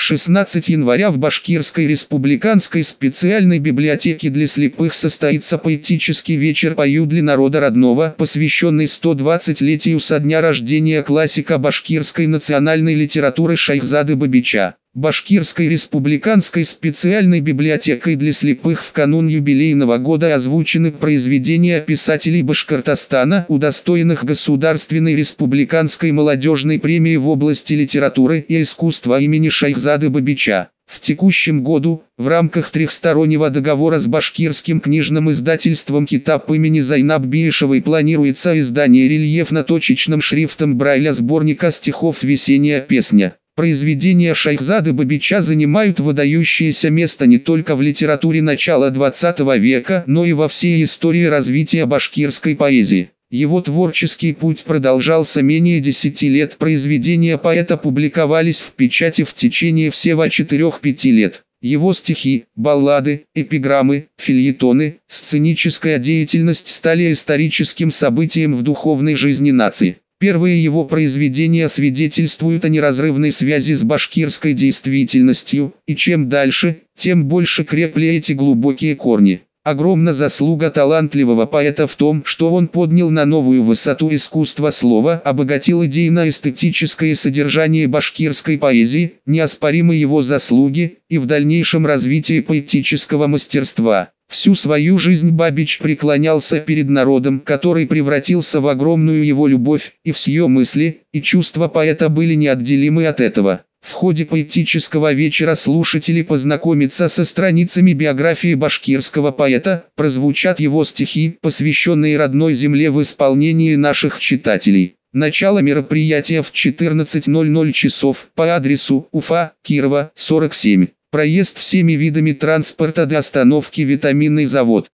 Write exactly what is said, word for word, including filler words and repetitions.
шестнадцатого января в Башкирской республиканской специальной библиотеке для слепых состоится поэтический вечер «Пою для народа родного», посвященный сто двадцатилетию со дня рождения классика башкирской национальной литературы Шайхзады Бабича. Башкирской республиканской специальной библиотекой для слепых в канун юбилейного года озвучены произведения писателей Башкортостана, удостоенных Государственной республиканской молодежной премии в области литературы и искусства имени Шайхзады Бабича. В текущем году, в рамках трехстороннего договора с башкирским книжным издательством «Китап» имени Зайнаб Биишевой планируется издание рельефно-точечным шрифтом Брайля сборника стихов «Весенняя песня». Произведения Шайхзады Бабича занимают выдающееся место не только в литературе начала двадцатого века, но и во всей истории развития башкирской поэзии. Его творческий путь продолжался менее десяти лет. Произведения поэта публиковались в печати в течение всего четырёх-пяти лет. Его стихи, баллады, эпиграммы, фельетоны, сценическая деятельность стали историческим событием в духовной жизни нации. Первые его произведения свидетельствуют о неразрывной связи с башкирской действительностью, и чем дальше, тем больше крепли эти глубокие корни. Огромна заслуга талантливого поэта в том, что он поднял на новую высоту искусство слова, обогатил идейно-эстетическое содержание башкирской поэзии, неоспоримы его заслуги и в дальнейшем развитии поэтического мастерства. Всю свою жизнь Бабич преклонялся перед народом, который превратился в огромную его любовь, и все мысли и чувства поэта были неотделимы от этого. В ходе поэтического вечера слушатели познакомятся со страницами биографии башкирского поэта, прозвучат его стихи, посвященные родной земле в исполнении наших читателей. Начало мероприятия в четырнадцать ноль ноль часов по адресу Уфа, Кирова, сорок семь. Проезд всеми видами транспорта до остановки «Витаминный завод».